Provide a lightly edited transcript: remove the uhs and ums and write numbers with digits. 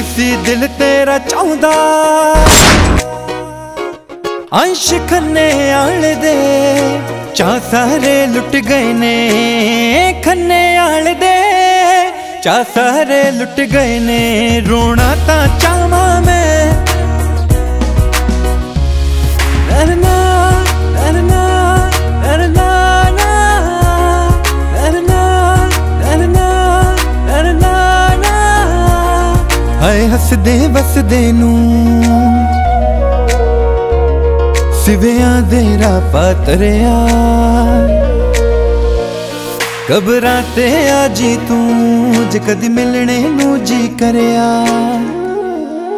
सी दिल तेरा चाहुंदा अंश खन्ने आले दे चा सारे लुट गए ने खन्ने आले दे चा सारे लुट गए ने रोना ता चावा मैं नरना नरना नरना नरना नरना नरना हाय हसदे वसदे नू सिविया दे राह पातरिया कबरां ते आ जी तू जे कदी मिलने नू जी करया।